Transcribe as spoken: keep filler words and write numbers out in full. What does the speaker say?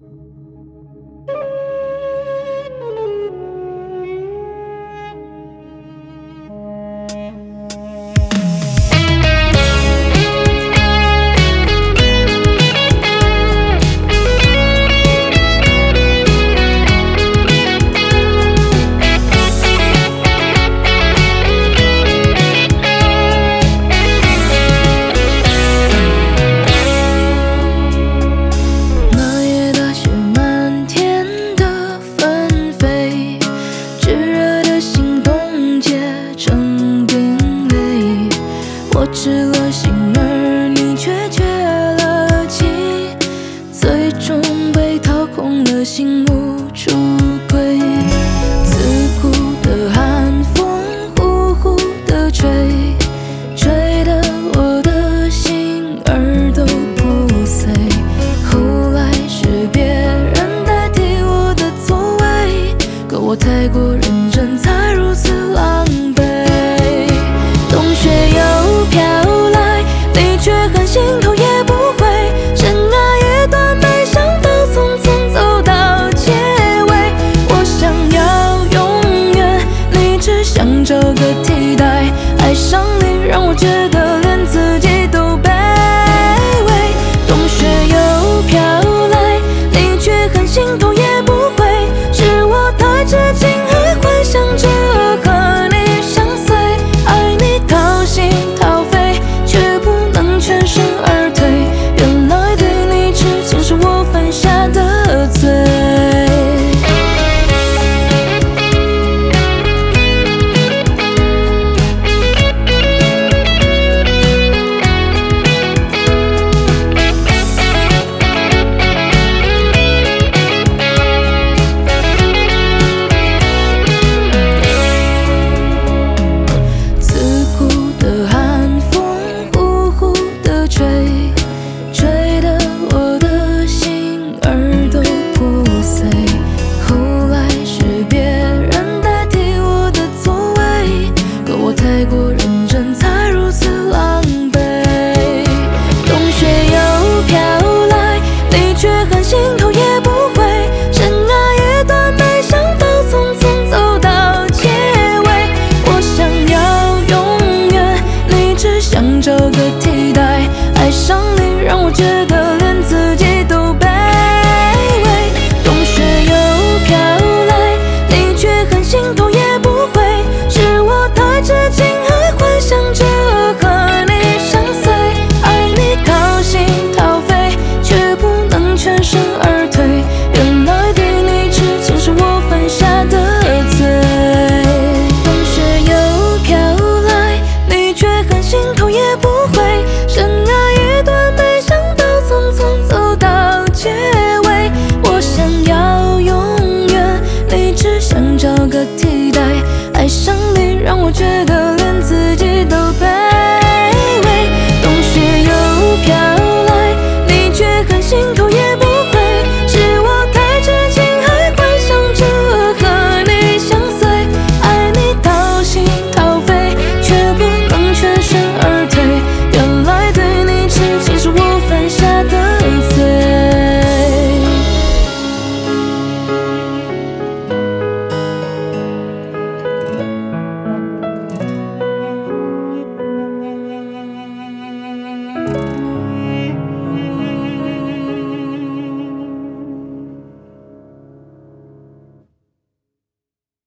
我吃了杏儿，你却缺了情，最终被掏空了心，无处归。刺骨的寒风呼呼地吹，吹得我的心儿都破碎。后来是别人代替我的座位，可我太过认真，才如此狼狈。冬雪又飘来，你却狠心头也不回。生涯一段，没想到匆匆走到结尾。我想要永远，你只想找个替代。爱上你让我觉得连自己都卑微。冬雪又飘来，你却狠心头也不回。是我太痴情，还幻想着和你相随。爱你掏心掏肺，却不能全身而退。原来对你痴情是我犯下的罪。太过认真，才如此狼狈。冬雪又飘来，你却狠心头也不回。生涯一段，没想到匆匆走到结尾。我想要永远，你只想找个替代。爱上你让我觉得连自己都卑微。冬雪又飘来，你却狠心头也不回。是我太痴情，还幻想着和你相随。爱你掏心掏肺，却不能全身而退。原来对你痴情是我犯下的罪。冬雪又飘来，你却狠心头也不回。生涯一段，没想到匆匆走到结尾。我想要永远，你只想找个替代。爱上你让我觉得